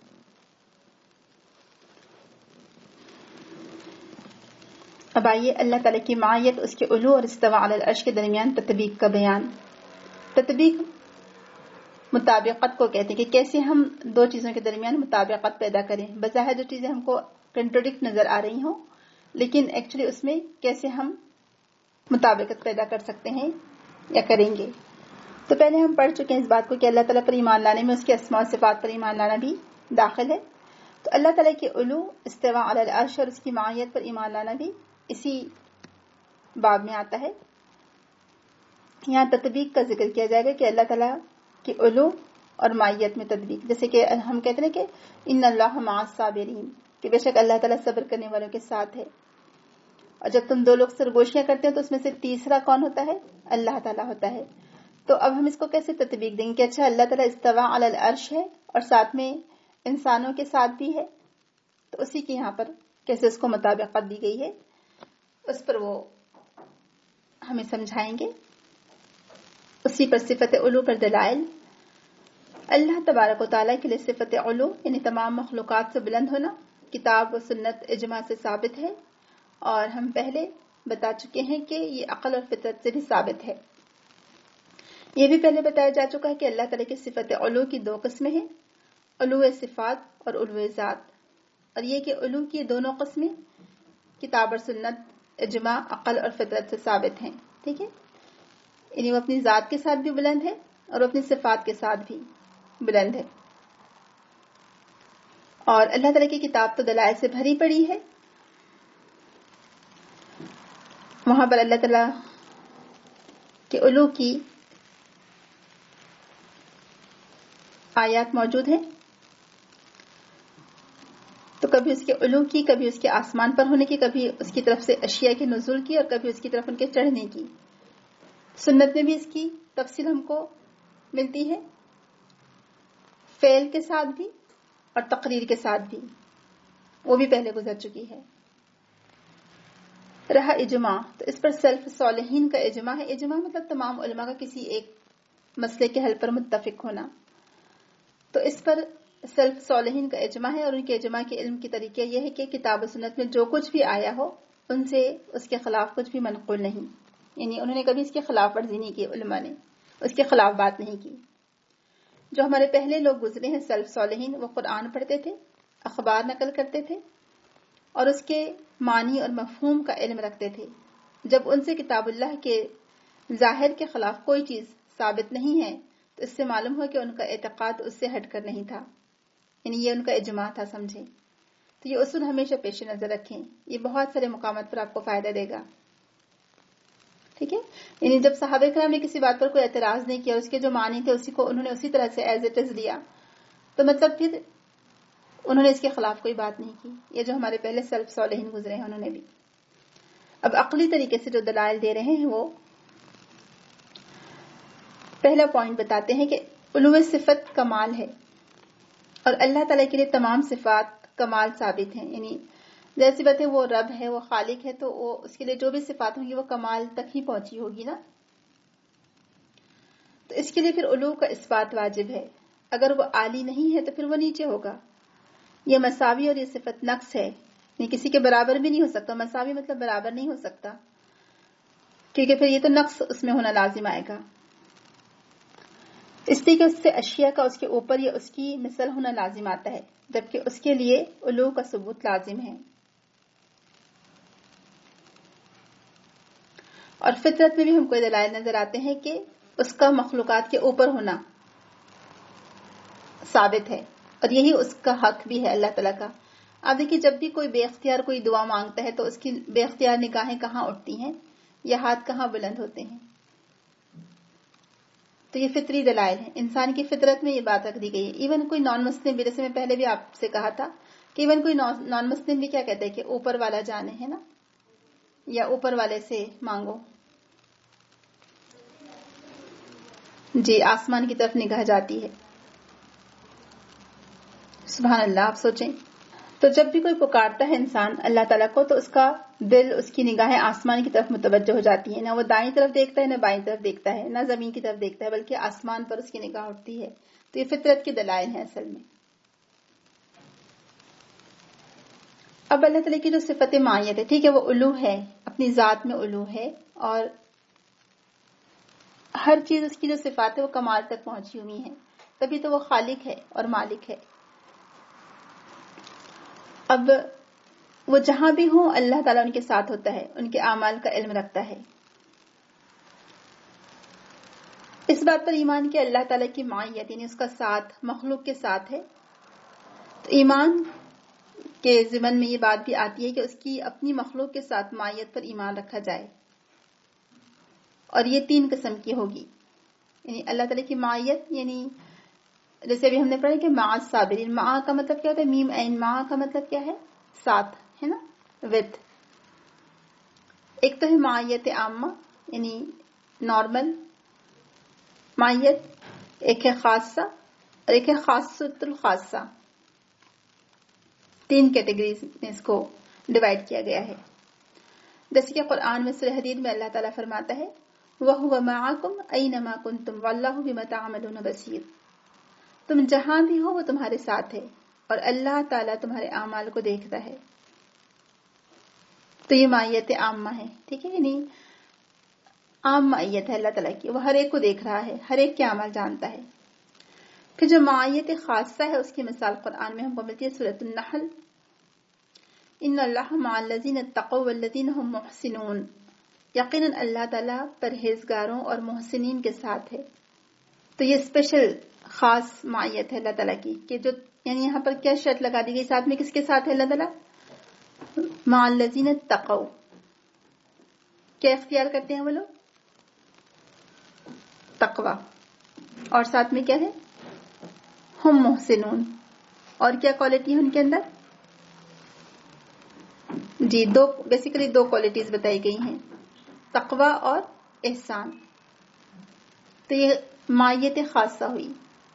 اب آئیے اللہ تعالیٰ کی معیت، اس کے علو اور استواء علی العرش کے درمیان تطبیق کا بیان. تطبیق مطابقت کو کہتے ہیں کہ کیسے ہم دو چیزوں کے درمیان مطابقت پیدا کریں. بظاہر جو چیزیں ہم کو کنٹروڈکٹ نظر آ رہی ہوں، لیکن ایکچولی اس میں کیسے ہم مطابقت پیدا کر سکتے ہیں یا کریں گے. تو پہلے ہم پڑھ چکے ہیں اس بات کو کہ اللہ تعالیٰ پر ایمان لانے میں اس کے اسماء و صفات پر ایمان لانا بھی داخل ہے. تو اللہ تعالیٰ کے علو، استواء علی العرش اور اس کی معیت پر ایمان لانا بھی اسی باب میں آتا ہے. یہاں تطبیق کا ذکر کیا جائے گا کہ اللہ تعالیٰ کے علو اور معیت میں تطبیق، جیسے کہ ہم کہتے ہیں کہ ان اللہ مع الصابرین، کہ بے شک اللہ تعالیٰ صبر کرنے والوں کے ساتھ ہے. اور جب تم دو لوگ سرگوشیاں کرتے ہو تو اس میں سے تیسرا کون ہوتا ہے؟ اللہ تعالیٰ ہوتا ہے. تو اب ہم اس کو کیسے تطبیق دیں گے کہ اچھا اللہ تعالیٰ استواء علی العرش ہے اور ساتھ میں انسانوں کے ساتھ بھی ہے، تو اسی کی یہاں پر کیسے اس کو مطابقت دی گئی ہے اس پر وہ ہمیں سمجھائیں گے. اسی پر صفت علو پر دلائل. اللہ تبارک و تعالیٰ کے لیے صفت علو یعنی تمام مخلوقات سے بلند ہونا کتاب و سنت اجماع سے ثابت ہے، اور ہم پہلے بتا چکے ہیں کہ یہ عقل اور فطرت سے بھی ثابت ہے. یہ بھی پہلے بتایا جا چکا ہے کہ اللہ تعالیٰ کی صفت علو کی دو قسمیں ہیں، علو صفات اور علو ذات. اور یہ کہ علو کی دونوں قسمیں کتاب اور سنت اجماع عقل اور فطرت سے ثابت ہیں. ٹھیک ہے، یعنی وہ اپنی ذات کے ساتھ بھی بلند ہے اور اپنی صفات کے ساتھ بھی بلند ہے. اور اللہ تعالیٰ کی کتاب تو دلائل سے بھری پڑی ہے. وہاں پر اللہ تعالیٰ کے علو کی آیات موجود ہیں. تو کبھی اس کے علو کی، کبھی اس کے آسمان پر ہونے کی، کبھی اس کی طرف سے اشیاء کے نزول کی، اور کبھی اس کی طرف ان کے چڑھنے کی. سنت میں بھی اس کی تفصیل ہم کو ملتی ہے، فعل کے ساتھ بھی اور تقریر کے ساتھ بھی، وہ بھی پہلے گزر چکی ہے. رہا اجماع، تو اس پر سلف صالحین کا اجماع ہے. اجماع مطلب تمام علماء کا کسی ایک مسئلے کے حل پر متفق ہونا. تو اس پر سلف صالحین کا اجماع ہے، اور ان کے اجماع کے علم کی طریقہ یہ ہے کہ کتاب و سنت میں جو کچھ بھی آیا ہو ان سے اس کے خلاف کچھ بھی منقول نہیں، یعنی انہوں نے کبھی اس کی خلاف ورزی نہیں کی، علماء نے اس کے خلاف بات نہیں کی. جو ہمارے پہلے لوگ گزرے ہیں سلف صالحین، وہ قرآن پڑھتے تھے، اخبار نقل کرتے تھے اور اس کے معنی اور مفہوم کا علم رکھتے تھے. جب ان سے کتاب اللہ کے ظاہر کے خلاف کوئی چیز ثابت نہیں ہے تو اس سے معلوم ہو کہ ان کا اعتقاد اس سے ہٹ کر نہیں تھا، یعنی یہ ان کا اجماع تھا. سمجھیں؟ تو یہ اصول ہمیشہ پیش نظر رکھیں، یہ بہت سارے مقامات پر آپ کو فائدہ دے گا. ٹھیک ہے، یعنی جب صحابہ کرام نے کسی بات پر کوئی اعتراض نہیں کیا، اس کے جو معنی تھے اسی کو انہوں نے اسی طرح سے ایز اٹ از لیا، تو مطلب پھر انہوں نے اس کے خلاف کوئی بات نہیں کی. یہ جو ہمارے پہلے سلف صالحین گزرے ہیں انہوں نے بھی. اب عقلی طریقے سے جو دلائل دے رہے ہیں، وہ پہلا پوائنٹ بتاتے ہیں کہ علو صفت کمال ہے، اور اللہ تعالیٰ کے لیے تمام صفات کمال ثابت ہیں. یعنی جیسی بات ہے وہ رب ہے، وہ خالق ہے، تو وہ اس کے لیے جو بھی صفات ہوں گی وہ کمال تک ہی پہنچی ہوگی نا. تو اس کے لیے پھر علو کا اس بات واجب ہے. اگر وہ عالی نہیں ہے تو پھر وہ نیچے ہوگا. یہ مساوی اور یہ صفت نقص ہے، یہ کسی کے برابر بھی نہیں ہو سکتا. مساوی مطلب برابر نہیں ہو سکتا، کیونکہ پھر یہ تو نقص اس میں ہونا لازم آئے گا. اس لیے کہ اس سے اشیاء کا اس کے اوپر یا اس کی مثل ہونا لازم آتا ہے، جبکہ اس کے لیے علو کا ثبوت لازم ہے. اور فطرت میں بھی ہم کو دلائل نظر آتے ہیں کہ اس کا مخلوقات کے اوپر ہونا ثابت ہے، اور یہی اس کا حق بھی ہے اللہ تعالیٰ کا. آپ دیکھیے جب بھی کوئی بے اختیار کوئی دعا مانگتا ہے تو اس کی بے اختیار نگاہیں کہاں اٹھتی ہیں یا ہاتھ کہاں بلند ہوتے ہیں. تو یہ فطری دلائل ہیں، انسان کی فطرت میں یہ بات رکھ دی گئی ہے. ایون کوئی نان مسلم بھی، جیسے میں پہلے بھی آپ سے کہا تھا کہ ایون کوئی نان مسلم بھی کیا کہتے ہیں کہ اوپر والا جانے ہے نا، یا اوپر والے سے مانگو. جی آسمان کی طرف نگاہ جاتی ہے. سبحان اللہ. آپ سوچیں تو جب بھی کوئی پکارتا ہے انسان اللہ تعالیٰ کو تو اس کا دل، اس کی نگاہیں آسمان کی طرف متوجہ ہو جاتی ہیں. نہ وہ دائیں طرف دیکھتا ہے، نہ بائیں طرف دیکھتا ہے، نہ زمین کی طرف دیکھتا ہے، بلکہ آسمان پر اس کی نگاہ اٹھتی ہے. تو یہ فطرت کی دلائل ہیں اصل میں. اب اللہ تعالیٰ کی جو صفت معیت ہے، ٹھیک ہے، وہ علو ہے، اپنی ذات میں علو ہے، اور ہر چیز اس کی جو صفات ہے وہ کمال تک پہنچی ہوئی ہیں، تبھی تو وہ خالق ہے اور مالک ہے. اب وہ جہاں بھی ہوں اللہ تعالیٰ ان کے ساتھ ہوتا ہے، ان کے اعمال کا علم رکھتا ہے. اس بات پر ایمان کہ اللہ تعالیٰ کی معیت یعنی اس کا ساتھ مخلوق کے ساتھ ہے. تو ایمان کے ضمن میں یہ بات بھی آتی ہے کہ اس کی اپنی مخلوق کے ساتھ معیت پر ایمان رکھا جائے، اور یہ تین قسم کی ہوگی. یعنی اللہ تعالیٰ کی معیت یعنی جیسے ابھی ہم نے پڑھا کہ مع الصابرین، مع کا مطلب کیا ہوتا ہے؟ میم عین مع کا مطلب کیا ہے؟ ساتھ ہے نا، وتھ. ایک تو ہے معیت عامہ یعنی نارمل معیت، ایک ہے خاصہ اور ایک ہے خاصۃ الخاصہ. تین کیٹیگریز میں اس کو ڈیوائڈ کیا گیا ہے. جیسے کہ قرآن میں سورہ حدید میں اللہ تعالیٰ فرماتا ہے وَهُوَ مَعَكُمْ أَيْنَمَا كُنْتُمْ وَاللَّهُ بِمَا تَعْمَلُونَ بَصِيرٌ. تم جہاں بھی ہو وہ تمہارے ساتھ ہے، اور اللہ تعالیٰ تمہارے اعمال کو دیکھتا ہے. تو یہ معیت عامہ ہے، ٹھیک ہے، یعنی عام معیت ہے اللہ تعالیٰ کی، وہ ہر ایک کو دیکھ رہا ہے، ہر ایک کے اعمال جانتا ہے. پھر جو معیت خاصہ ہے اس کی مثال قرآن میں ہم کو ملتی ہے سورۃ النحل، ان اللہ مع الذین اتقوا والذین هم محسنون. یقیناً اللہ تعالیٰ پرہیزگاروں اور محسنین کے ساتھ ہے. تو یہ اسپیشل خاص معیت ہے اللہ تعالیٰ کی، کہ جو یعنی یہاں پر کیا شرط لگا دی گئی ساتھ میں، کس کے ساتھ ہے اللہ تعالیٰ؟ مع الذین اتقوا. کیا اختیار کرتے ہیں وہ لوگ؟ تقوی. اور ساتھ میں کیا ہے؟ ہم محسنون. اور کیا کوالٹی ہے ان کے اندر؟ جی دو، بیسیکلی دو کوالٹیز بتائی گئی ہیں، تقوی اور احسان. تو یہ معیت خاصہ ہوئی.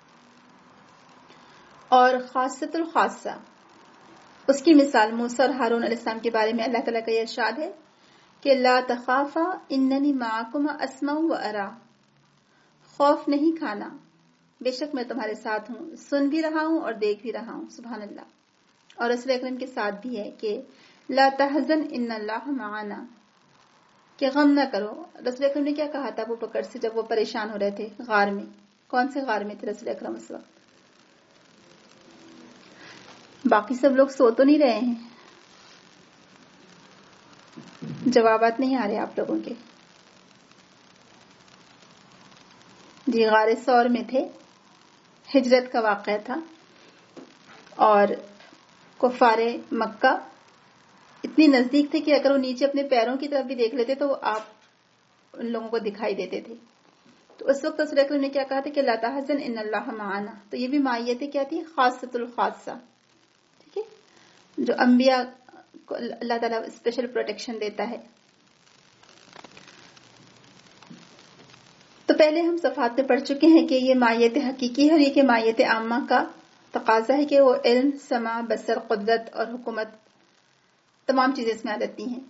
اور خاصۃ الخاصہ اس کی مثال موسیٰ اور ہارون علیہ السلام کے بارے میں اللہ تعالیٰ کا یہ ارشاد ہے کہ لا تخافا اننی معکما اسمع و ارا. خوف نہیں کھانا، بے شک میں تمہارے ساتھ ہوں، سن بھی رہا ہوں اور دیکھ بھی رہا ہوں. سبحان اللہ. اور رسول اکرم کے ساتھ بھی ہے کہ لا تحزن ان اللہ معنا، کہ غم نہ کرو. رسول اکرم نے کیا کہا تھا ابو بکر سے جب وہ پریشان ہو رہے تھے غار میں؟ کون سے غار میں تھے رسول اکرم اس وقت؟ باقی سب لوگ سو تو نہیں رہے ہیں؟ جوابات نہیں آ رہے آپ لوگوں کے. جی غار ثور میں تھے، ہجرت کا واقعہ تھا، اور کفار مکہ اتنی نزدیک تھے کہ اگر وہ نیچے اپنے پیروں کی طرف بھی دیکھ لیتے تو آپ ان لوگوں کو دکھائی دیتے تھے. تو اس وقت رسول اکرم نے کیا کہا تھا کہ لا تحزن ان اللہ معنا. تو یہ بھی معیت کیا تھی؟ خاصۃ الخاصہ. ٹھیک ہے، جو انبیاء کو اللہ تعالیٰ اسپیشل پروٹیکشن دیتا ہے. تو پہلے ہم صفحات میں پڑھ چکے ہیں کہ یہ معیت حقیقی ہے، اور یہ کہ معیت عامہ کا تقاضا ہے کہ وہ علم، سمع، بصر، قدرت اور حکومت تمام چیزیں اس میں آ جاتی ہیں.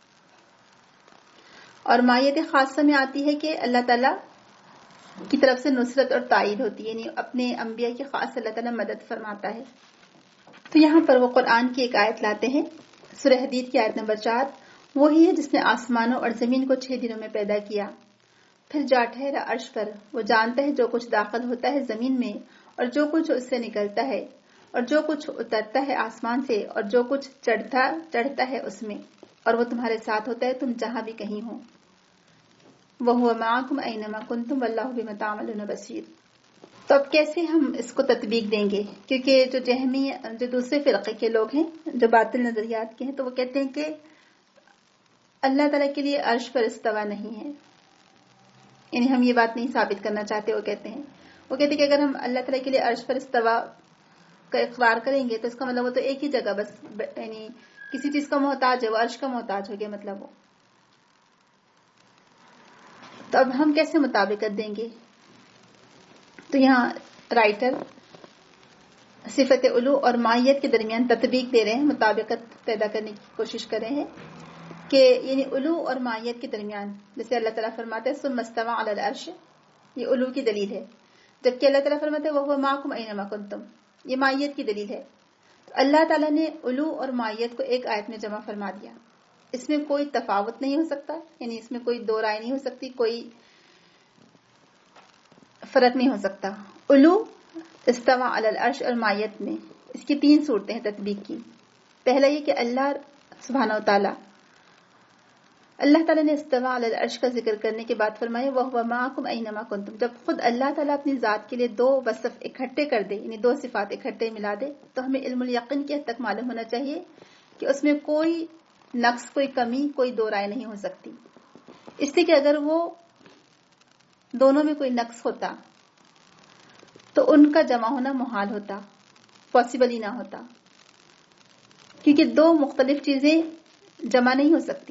اور مائیت خاصہ میں آتی ہے کہ اللہ تعالیٰ کی طرف سے نصرت اور تائید ہوتی ہے، یعنی اپنے انبیاء کی خاص اللہ تعالیٰ مدد فرماتا ہے. تو یہاں پر وہ قرآن کی ایک آیت لاتے ہیں، سورہ حدید کی آیت نمبر چار. وہی ہے جس نے آسمانوں اور زمین کو چھ دنوں میں پیدا کیا، پھر جا ٹھہرا عرش پر. وہ جانتا ہے جو کچھ داخل ہوتا ہے زمین میں اور جو کچھ اس سے نکلتا ہے، اور جو کچھ اترتا ہے آسمان سے، اور جو کچھ چڑھتا چڑھتا ہے اس میں. اور وہ تمہارے ساتھ ہوتا ہے تم جہاں بھی کہیں ہو. وَهُوَ مَعَكُمْ أَيْنَمَا كُنْتُمْ وَاللَّهُ بِمَا تَعْمَلُونَ بَصِيرٌ. تو اب کیسے ہم اس کو تطبیق دیں گے؟ کیونکہ جو جہمی جو دوسرے فرقے کے لوگ ہیں جو باطل نظریات کے ہیں، تو وہ کہتے ہیں کہ اللہ تعالیٰ کے لیے عرش پر استوا نہیں ہے، یعنی ہم یہ بات نہیں ثابت کرنا چاہتے. وہ کہتے ہیں وہ کہتے ہیں کہ اگر ہم اللہ تعالیٰ کے لیے عرش پر استوا کا اقرار کریں گے تو اس کا مطلب وہ تو ایک ہی جگہ بس، یعنی کسی چیز کا محتاج ہے، وہ عرش کا محتاج ہو گیا مطلب وہ. تو اب ہم کیسے مطابقت دیں گے؟ تو یہاں رائٹر صفت علو اور مائیت کے درمیان تطبیق دے رہے ہیں، مطابقت پیدا کرنے کی کوشش کر رہے ہیں کہ یعنی علو اور مائیت کے درمیان، جیسے اللہ تعالیٰ فرماتے ہیں ثم استوى علی العرش، یہ علو کی دلیل ہے، جبکہ اللہ تعالیٰ فرماتے ہیں وَهُوَ مَعَكُمْ أَيْنَمَا كُنْتُمْ، یہ مائیت کی دلیل ہے. تو اللہ تعالیٰ نے علو اور مائیت کو ایک آیت میں جمع فرما دیا. اس میں کوئی تفاوت نہیں ہو سکتا، یعنی اس میں کوئی دو رائے نہیں ہو سکتی، کوئی فرق نہیں ہو سکتا. علو استوى علی العرش اور مائیت میں اس کی تین صورتیں ہیں تطبیق کی. پہلا یہ کہ اللہ سبحانہ و تعالیٰ اللہ تعالیٰ نے استوى علی العرش کا ذکر کرنے کے بعد فرمایا وَهُوَ مَعَكُمْ أَيْنَمَا كُنْتُمْ. جب خود اللہ تعالیٰ اپنی ذات کے لیے دو وصف اکٹھے کر دے، یعنی دو صفات اکٹھے ملا دے، تو ہمیں علم الیقین کی حد تک معلوم ہونا چاہیے کہ اس میں کوئی نقص، کوئی کمی، کوئی دو رائے نہیں ہو سکتی. اس لیے کہ اگر وہ دونوں میں کوئی نقص ہوتا تو ان کا جمع ہونا محال ہوتا، پاسبل ہی نہ ہوتا، کیونکہ دو مختلف چیزیں جمع نہیں ہو سکتی.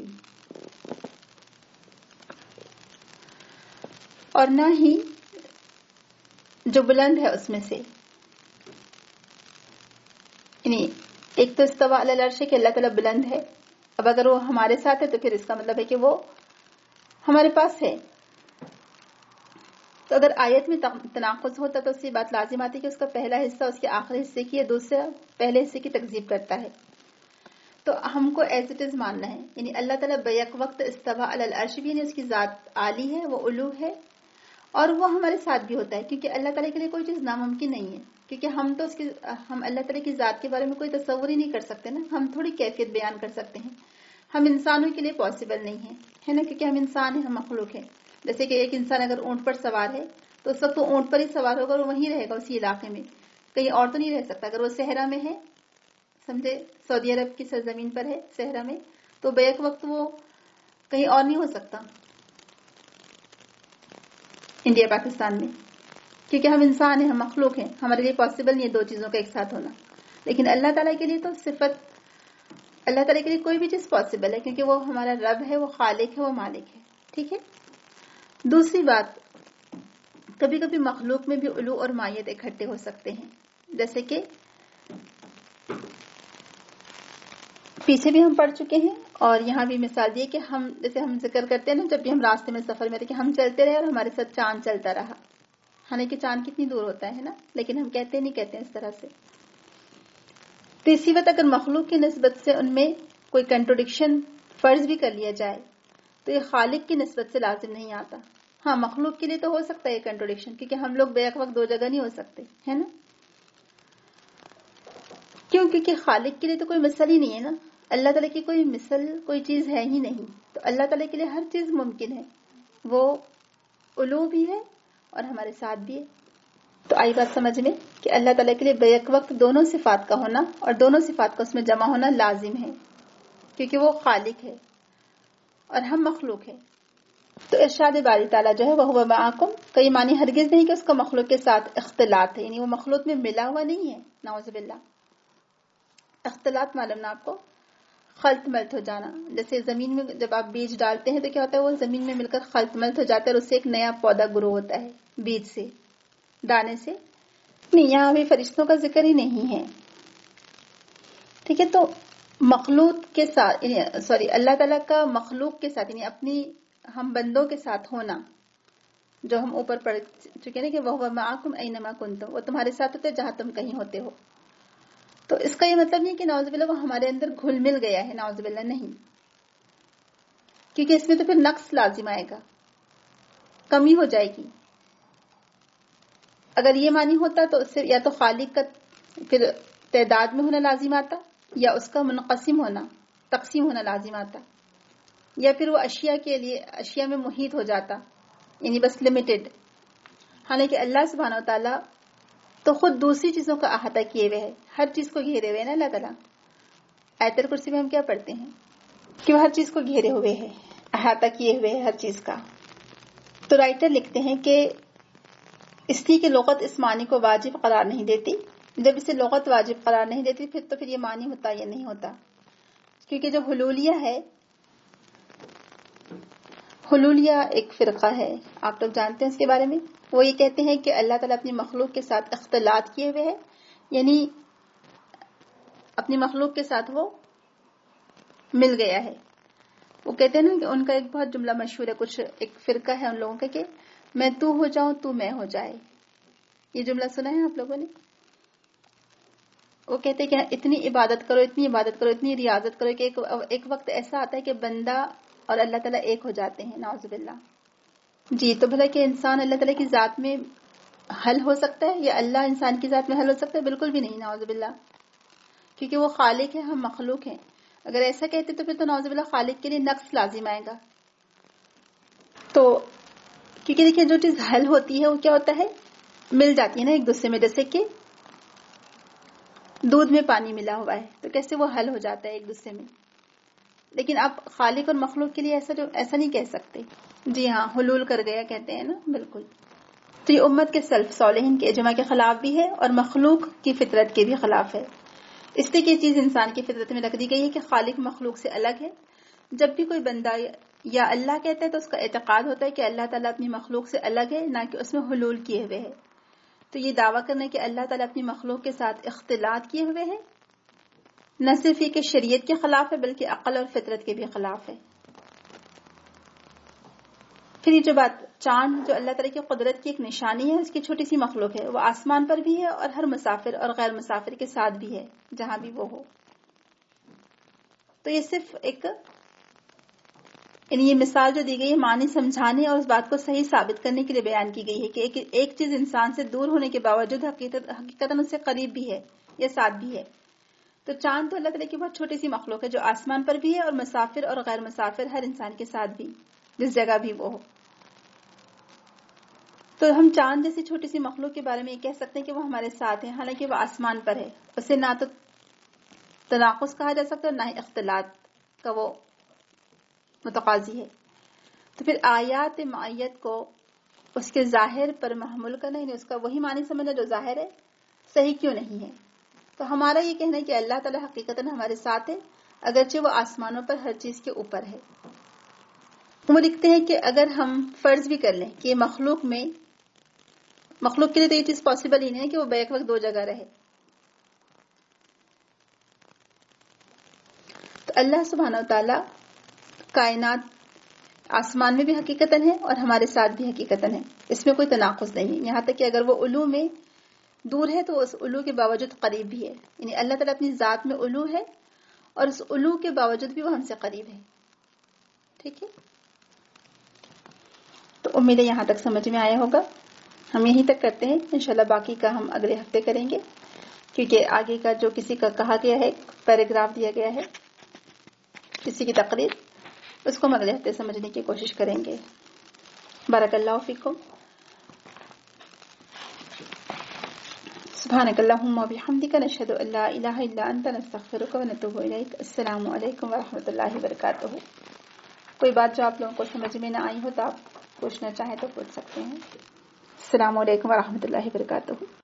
اور نہ ہی جو بلند ہے اس میں سے، یعنی ایک تو استوى علی العرش کہ اللہ تعالیٰ بلند ہے. اب اگر وہ ہمارے ساتھ ہے تو پھر اس کا مطلب ہے کہ وہ ہمارے پاس ہے. تو اگر آیت میں تناقض ہوتا تو اس کی بات لازم آتی کہ اس کا پہلا حصہ اس کے آخری حصے کی یا دوسرا پہلے حصے کی تکذیب کرتا ہے. تو ہم کو ایز اٹ از ماننا ہے، یعنی اللہ تعالیٰ بیک وقت استوى علی العرش بھی، یعنی اس کی ذات عالی ہے، وہ علو ہے، اور وہ ہمارے ساتھ بھی ہوتا ہے، کیونکہ اللہ تعالیٰ کے لیے کوئی چیز ناممکن نہیں ہے. کیونکہ ہم تو اس کی ہم اللہ تعالیٰ کی ذات کے بارے میں کوئی تصور ہی نہیں کر سکتے نا. ہم تھوڑی کیفیت بیان کر سکتے ہیں، ہم انسانوں کے لیے پاسبل نہیں ہے، ہے نا، کیونکہ ہم انسان ہیں، ہم مخلوق ہیں. جیسے کہ ایک انسان اگر اونٹ پر سوار ہے تو اس وقت وہ اونٹ پر ہی سوار ہوگا اور وہیں رہے گا اسی علاقے میں، کہیں اور تو نہیں رہ سکتا. اگر وہ صحرا میں ہے، سمجھے سعودی عرب کی سرزمین پر ہے صحرا میں، تو بیک وقت وہ کہیں اور نہیں ہو سکتا انڈیا پاکستان میں، کیونکہ ہم انسان ہیں، ہم مخلوق ہیں، ہمارے لیے پاسبل نہیں ہے دو چیزوں کا ایک ساتھ ہونا. لیکن اللہ تعالیٰ کے لیے تو صفت، اللہ تعالیٰ کے لیے کوئی بھی چیز پاسبل ہے، کیونکہ وہ ہمارا رب ہے، وہ خالق ہے، وہ مالک ہے. ٹھیک ہے. دوسری بات، کبھی کبھی مخلوق میں بھی علو اور مائیت اکٹھے ہو سکتے ہیں، جیسے کہ پیچھے بھی ہم پڑھ چکے ہیں اور یہاں بھی مثال دی کہ ہم جیسے ہم ذکر کرتے ہیں نا جب بھی ہم راستے میں سفر میں تھے کہ ہم چلتے رہے اور ہمارے ساتھ چاند چلتا رہا. حالانکہ چاند کتنی دور ہوتا ہے نا، لیکن ہم کہتے نہیں کہتے ہیں اس طرح سے. تو اسی وقت اگر مخلوق کی نسبت سے ان میں کوئی کنٹروڈکشن فرض بھی کر لیا جائے تو یہ خالق کی نسبت سے لازم نہیں آتا. ہاں مخلوق کے لیے تو ہو سکتا ہے یہ کنٹروڈکشن، کیونکہ ہم لوگ بیک وقت دو جگہ نہیں ہو سکتے، ہے نا. کیوں؟ کیونکہ خالق کے لیے تو کوئی مثل ہی نہیں ہے نا. اللہ تعالیٰ کی کوئی مثل، کوئی چیز ہے ہی نہیں. تو اللہ تعالیٰ کے لیے ہر چیز ممکن ہے، وہ علو بھی ہے اور ہمارے ساتھ بھی ہے. تو آئی بات سمجھ میں کہ اللہ تعالیٰ کے لیے بیک وقت دونوں صفات کا ہونا اور دونوں صفات کا اس میں جمع ہونا لازم ہے، کیونکہ وہ خالق ہے اور ہم مخلوق ہیں. تو ارشاد باری تعالیٰ جو ہے وہ معکم، کئی معنی ہرگز نہیں کہ اس کا مخلوق کے ساتھ اختلاط ہے، یعنی وہ مخلوق میں ملا ہوا نہیں ہے. نعوذ باللہ. اختلاط معلوم نا آپ کو، خلط ملت ہو جانا. جیسے زمین میں جب آپ بیج ڈالتے ہیں تو کیا ہوتا ہے، وہ زمین میں مل کر خلط ملت ہو جاتا ہے اور اس سے ایک نیا پودا گرو ہوتا ہے، بیج سے، دانے سے. نہیں، یہاں بھی فرشتوں کا ذکر ہی نہیں ہے. ٹھیک ہے. تو مخلوق کے ساتھ سوری اللہ تعالیٰ کا مخلوق کے ساتھ یعنی اپنی ہم بندوں کے ساتھ ہونا، جو ہم اوپر پڑھ چکے نا کہ وہ معکم اینما کنتم، وہ تمہارے ساتھ ہوتے جہاں تم کہیں ہوتے ہو. تو اس کا یہ مطلب نہیں کہ نعوذ باللہ وہ ہمارے اندر گھل مل گیا ہے، نعوذ باللہ نہیں، کیونکہ اس میں تو پھر نقص لازم آئے گا، کمی ہو جائے گی. اگر یہ معنی ہوتا تو اس سے یا تو خالق کا پھر تعداد میں ہونا لازم آتا، یا اس کا منقسم ہونا تقسیم ہونا لازم آتا، یا پھر وہ اشیاء کے لیے اشیاء میں محیط ہو جاتا، یعنی بس لمیٹڈ. حالانکہ اللہ سبحانہ و تعالیٰ تو خود دوسری چیزوں کا احاطہ کیے ہوئے ہے، ہر چیز کو گھیرے ہوئے ہے نا اللہ تعالیٰ. آیت الکرسی میں ہم کیا پڑھتے ہیں کہ وہ ہر چیز کو گھیرے ہوئے ہے، احاطہ کیے ہوئے ہے ہر چیز کا. تو رائٹر لکھتے ہیں کہ اس لیے کہ لغت اس معنی کو واجب قرار نہیں دیتی. جب اسے لغت واجب قرار نہیں دیتی پھر تو پھر یہ معنی ہوتا یا نہیں ہوتا. کیونکہ جو حلولیہ ہے، حلولیہ ایک فرقہ ہے، آپ لوگ جانتے ہیں اس کے بارے میں. وہ یہ کہتے ہیں کہ اللہ تعالیٰ اپنی مخلوق کے ساتھ اختلاط کیے ہوئے ہے، یعنی اپنی مخلوق کے ساتھ وہ مل گیا ہے. وہ کہتے ہیں نا کہ ان کا ایک بہت جملہ مشہور ہے، کچھ ایک فرقہ ہے ان لوگوں کا کہ میں تو ہو جاؤں تو میں ہو جائے. یہ جملہ سنا ہے آپ لوگوں نے؟ وہ کہتے ہیں کہ اتنی عبادت کرو اتنی عبادت کرو اتنی ریاضت کرو کہ ایک, ایک وقت ایسا آتا ہے کہ بندہ اور اللہ تعالیٰ ایک ہو جاتے ہیں، نعوذ باللہ. جی تو بھلا کہ انسان اللہ تعالیٰ کی ذات میں حل ہو سکتا ہے یا اللہ انسان کی ذات میں حل ہو سکتا ہے؟ بالکل بھی نہیں، نعوذ باللہ. کیونکہ وہ خالق ہے، ہم مخلوق ہیں. اگر ایسا کہتے تو پھر تو نعوذ باللہ خالق کے لیے نقص لازم آئے گا. تو کیونکہ دیکھیے جو چیز حل ہوتی ہے وہ کیا ہوتا ہے، مل جاتی ہے نا ایک دوسرے میں. جیسے کہ دودھ میں پانی ملا ہوا ہے تو کیسے وہ حل ہو جاتا ہے ایک دوسرے میں. لیکن آپ خالق اور مخلوق کے لیے ایسا جو ایسا نہیں کہہ سکتے. جی ہاں، حلول کر گیا کہتے ہیں نا، بالکل. تو یہ امت کے سلف صالحین کے اجماع کے خلاف بھی ہے اور مخلوق کی فطرت کے بھی خلاف ہے. اس لیے کہ یہ چیز انسان کی فطرت میں رکھ دی گئی ہے کہ خالق مخلوق سے الگ ہے. جب بھی کوئی بندہ یا اللہ کہتا ہے تو اس کا اعتقاد ہوتا ہے کہ اللہ تعالیٰ اپنی مخلوق سے الگ ہے، نہ کہ اس میں حلول کیے ہوئے ہے. تو یہ دعویٰ کرنا کہ اللہ تعالیٰ اپنی مخلوق کے ساتھ اختلاط کیے ہوئے ہے، نہ صرف یہ کہ شریعت کے خلاف ہے بلکہ عقل اور فطرت کے بھی خلاف ہے. پھر یہ جو بات چاند جو اللہ تعالیٰ کی قدرت کی ایک نشانی ہے، اس کی چھوٹی سی مخلوق ہے، وہ آسمان پر بھی ہے اور ہر مسافر اور غیر مسافر کے ساتھ بھی ہے جہاں بھی وہ ہو. تو یہ صرف ایک یعنی یہ مثال جو دی گئی ہے معنی سمجھانے اور اس بات کو صحیح ثابت کرنے کے لیے بیان کی گئی ہے کہ ایک, ایک چیز انسان سے دور ہونے کے باوجود حقیقت حقیقتاً اس سے قریب بھی ہے یا ساتھ بھی ہے. تو چاند تو اللہ تعالیٰ کی بہت چھوٹی سی مخلوق ہے جو آسمان پر بھی ہے اور مسافر اور غیر مسافر ہر انسان کے ساتھ بھی، جس جگہ بھی وہ ہو. تو ہم چاند جیسی چھوٹی سی مخلوق کے بارے میں یہ کہہ سکتے ہیں کہ وہ ہمارے ساتھ ہے، حالانکہ وہ آسمان پر ہے. اسے نہ تو تناقض کہا جا سکتا ہے نہ ہی اختلاط کا وہ متقاضی ہے. تو پھر آیات معیت کو اس کے ظاہر پر محمول کرنا، یعنی اس کا وہی معنی سمجھنا جو ظاہر ہے، صحیح کیوں نہیں ہے؟ تو ہمارا یہ کہنا ہے کہ اللہ تعالیٰ حقیقتاً ہمارے ساتھ ہے، اگرچہ وہ آسمانوں پر ہر چیز کے اوپر ہے. وہ لکھتے ہیں کہ اگر ہم فرض بھی کر لیں کہ مخلوق میں مخلوق کے لیے تو یہ چیز پاسبل ہی نہیں ہے کہ وہ بیک وقت دو جگہ رہے. تو اللہ سبحانہ و تعالیٰ کائنات آسمان میں بھی حقیقتاً ہے اور ہمارے ساتھ بھی حقیقتاً ہے، اس میں کوئی تناقض نہیں ہے. یہاں تک کہ اگر وہ علو میں دور ہے تو اس علو کے باوجود قریب بھی ہے. یعنی اللہ تعالیٰ اپنی ذات میں علو ہے اور اس علو کے باوجود بھی وہ ہم سے قریب ہے. ٹھیک ہے، تو امید ہے یہاں تک سمجھ میں آیا ہوگا. ہم یہیں تک کرتے ہیں، انشاءاللہ باقی کا ہم اگلے ہفتے کریں گے، کیونکہ آگے کا جو کسی کا کہا گیا ہے پیراگراف دیا گیا ہے کسی کی تقریر، اس کو ہم اگلے ہفتے سمجھنے کی کوشش کریں گے. بارک اللہ فیکم. سبحانک اللہم و بحمدک نشہد ان لا الہ الا انت نستغفرک و نتوب الیک. السلام علیکم ورحمۃ اللہ وبرکاتہ. کوئی بات جو آپ لوگوں کو سمجھ میں نہ آئی ہو تو آپ پوچھنا چاہیں تو پوچھ سکتے ہیں. السلام علیکم ورحمۃ اللہ وبرکاتہ.